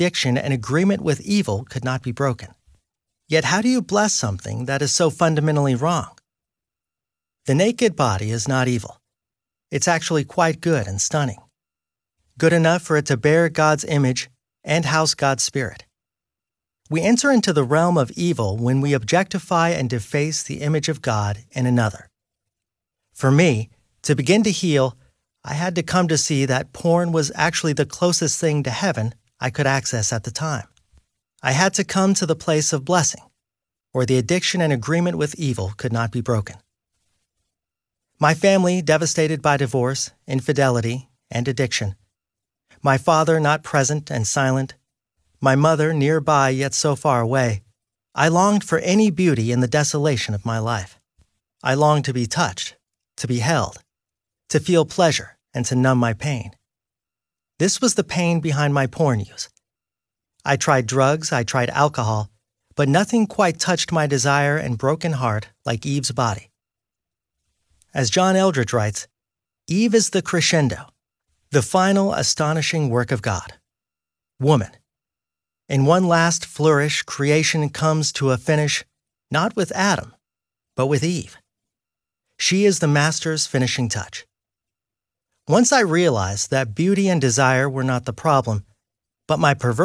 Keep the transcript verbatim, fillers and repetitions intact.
addiction and agreement with evil could not be broken. Yet how do you bless something that is so fundamentally wrong? The naked body is not evil. It's actually quite good and stunning. Good enough for it to bear God's image and house God's Spirit. We enter into the realm of evil when we objectify and deface the image of God in another. For me, to begin to heal, I had to come to see that porn was actually the closest thing to heaven I could access at the time. I had to come to the place of blessing, where the addiction and agreement with evil could not be broken. My family devastated by divorce, infidelity, and addiction. My father not present and silent. My mother nearby yet so far away. I longed for any beauty in the desolation of my life. I longed to be touched, to be held, to feel pleasure, and to numb my pain. This was the pain behind my porn use. I tried drugs, I tried alcohol, but nothing quite touched my desire and broken heart like Eve's body. As John Eldredge writes, Eve is the crescendo, the final astonishing work of God. Woman. In one last flourish, creation comes to a finish not with Adam, but with Eve. She is the master's finishing touch. Once I realized that beauty and desire were not the problem, but my perversion,